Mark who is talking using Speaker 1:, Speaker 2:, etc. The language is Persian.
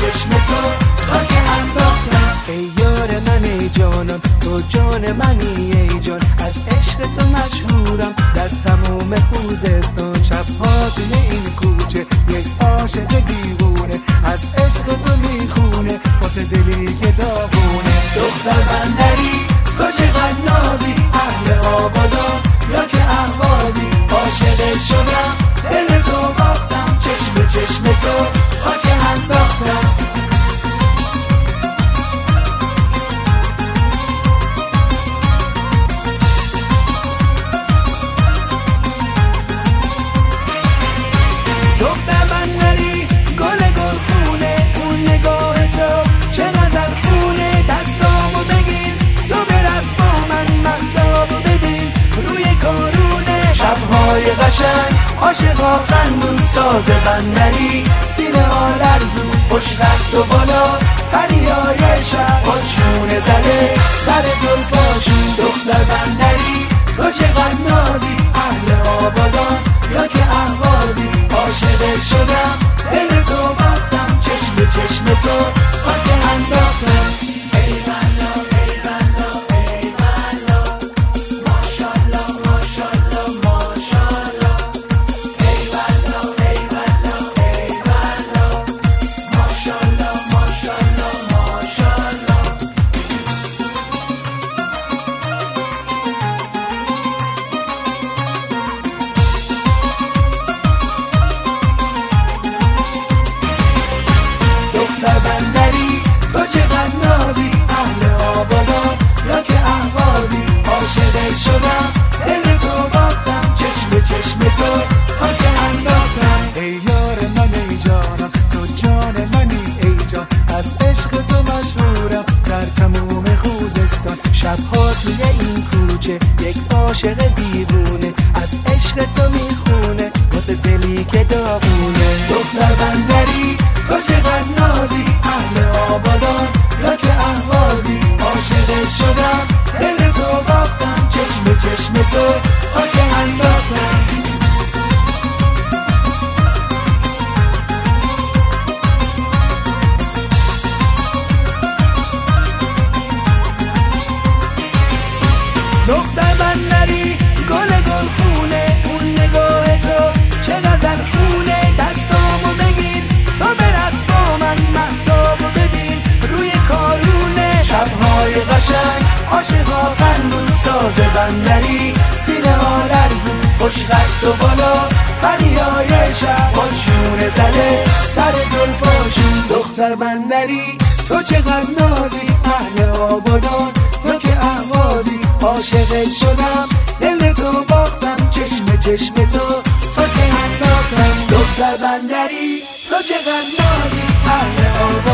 Speaker 1: چشم تو تا که انداختم. ای یار من ای جانم تو جان منی ای جان، از عشق تو مشهورم در تمام خوزستان. شبها توی این کوچه یک عاشق دیوونه از عشق تو میخونه واسه دلی که داغونه. دختر بندری تو چقدر نازی، اهل آبادان یا که اهوازی، عاشقت شدم دل تو باختم، چشم به چشم تو تا که انداختم. دختر بندری گل گلخونه، اون نگاه تو چه غزل خونه. دستامو بگیر تو برس با من تابو ببین روی کارونه. شبهای قشنگ عاشقا خندون، ساز بندری سینه ها لرزون، خوشرخت و بالا پریای شب خودشونه زده سر زلفاشون. دختر بندری تو چقدر نازی، اهل آبادان یا که اهوازی، عاشقت شدم دل تو باختم، چشم به چشم تو تا که انداختم. ای بلا ای بلا ای بلا، ماشالله ماشالله ماشالله. ای بلا ای بلا ای بلا، ماشالله ماشالله ماشالله. دختر بندری تو چقدر نازی، اهل آبادان یا که اهوازی، عاشقت شدم دل تو باختم، چشم به چشم تو تا که انداختم. ای یار من ای جانم تو جان منی ای جان، از عشق تو مشهورم در تمام خوزستان. شبها توی این کوچه یک عاشق دیوونه از عشق تو میخونه واسه دلی که داغونه. دختر بندری تو چقدر نازی، اهل آبادان یا که اهوازی، عاشقت شدم دل تو باختم، چشم به چشم تو تا که انداختم. دختر بندری گل گلخونه، اون نگاه تو چه غزل خونه. دستامو بگیر تو برس با من مهتابو ببین روی کارونه. شبهای قشنگ عاشقا خندون، ساز بندری سینه ها لرزون، خوشرخت و بالا پریای شب خودشونه زده سر زلفاشون. دختر بندری تو چقدر نازی، اهل آبادان یا که اهوازی، عاشقت شدم دل تو باختم، چشم به چشم تو تا که انداختم. دختر بندری تو چقدر نازی، اهل آبادان